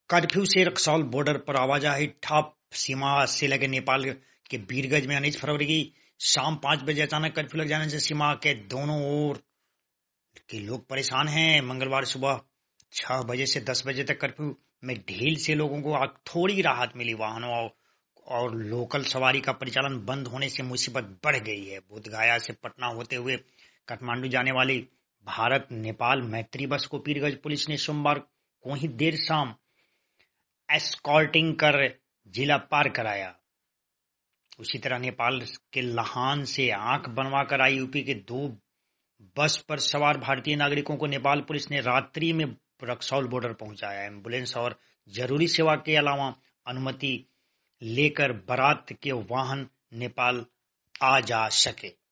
Curfew से Raxaul border पर आवाजाही ठप। सीमा से लगे नेपाल के बीरगंज में 19 फरवरी की शाम 5 बजे अचानक कर्फ्यू लग जाने से सीमा के दोनों ओर के लोग परेशान हैं। मंगलवार सुबह 6 बजे से 10 बजे तक कर्फ्यू में ढील से लोगों को थोड़ी राहत मिली। वाहनों और लोकल सवारी का परिचालन बंद होने से मुसीबत बढ़ गई है। बोधगया से पटना होते हुए काठमांडू जाने वाली भारत नेपाल मैत्री बस को पीरगंज पुलिस ने सोमवार को ही देर शाम एस्कॉर्टिंग कर जिला पार कराया। उसी तरह नेपाल के लाहान से आंख बनवाकर आई यूपी के 2 बस पर सवार भारतीय नागरिकों को नेपाल पुलिस ने रात्रि में रक्सौल बॉर्डर पहुंचाया। एम्बुलेंस और जरूरी सेवा के अलावा अनुमति लेकर बारात के वाहन नेपाल आ जा सके।